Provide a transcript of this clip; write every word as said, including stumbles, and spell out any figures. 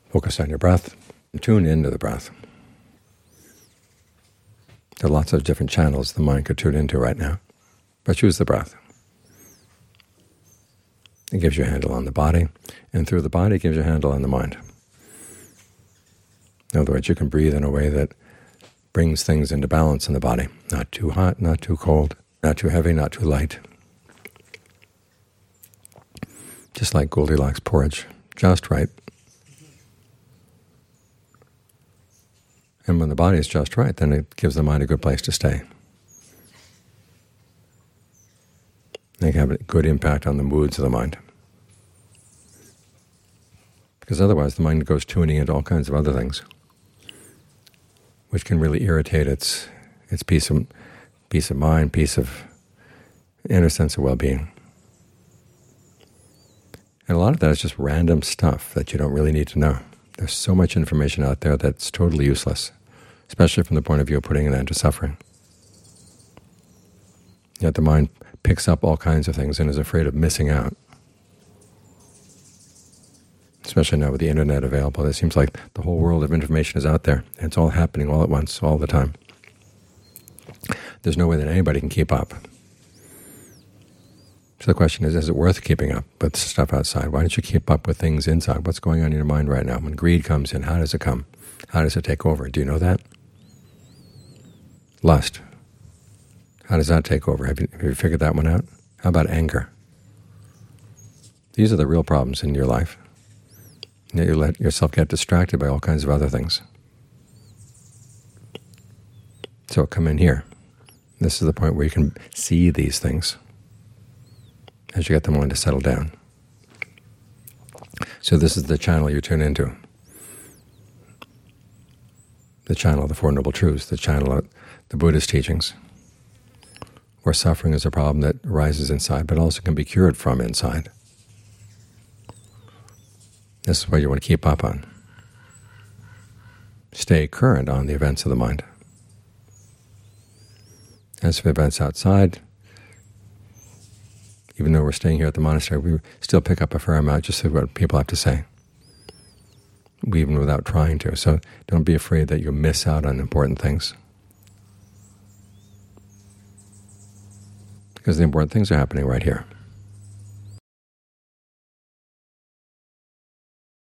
Focus on your breath. Tune into the breath. There are lots of different channels the mind could tune into right now, but choose the breath. It gives you a handle on the body, and through the body it gives you a handle on the mind. In other words, you can breathe in a way that brings things into balance in the body. Not too hot, not too cold, not too heavy, not too light. Just like Goldilocks porridge, just right. And when the body is just right, then it gives the mind a good place to stay. They can have a good impact on the moods of the mind. Because otherwise the mind goes tuning into all kinds of other things, which can really irritate its its peace of, peace of mind, peace of inner sense of well-being. And a lot of that is just random stuff that you don't really need to know. There's so much information out there that's totally useless, especially from the point of view of putting an end to suffering. Yet the mind picks up all kinds of things and is afraid of missing out. Especially now with the internet available, it seems like the whole world of information is out there, and it's all happening all at once, all the time. There's no way that anybody can keep up. So the question is, is it worth keeping up with stuff outside? Why don't you keep up with things inside? What's going on in your mind right now? When greed comes in, how does it come? How does it take over? Do you know that? Lust. How does that take over? Have you, have you figured that one out? How about anger? These are the real problems in your life. You let yourself get distracted by all kinds of other things. So come in here. This is the point where you can see these things as you get the mind to settle down. So this is the channel you tune into. The channel of the Four Noble Truths, the channel of the Buddhist teachings, where suffering is a problem that arises inside, but also can be cured from inside. This is what you want to keep up on. Stay current on the events of the mind. As for events outside, even though we're staying here at the monastery, we still pick up a fair amount just of what people have to say, even without trying to. So don't be afraid that you'll miss out on important things, because the important things are happening right here.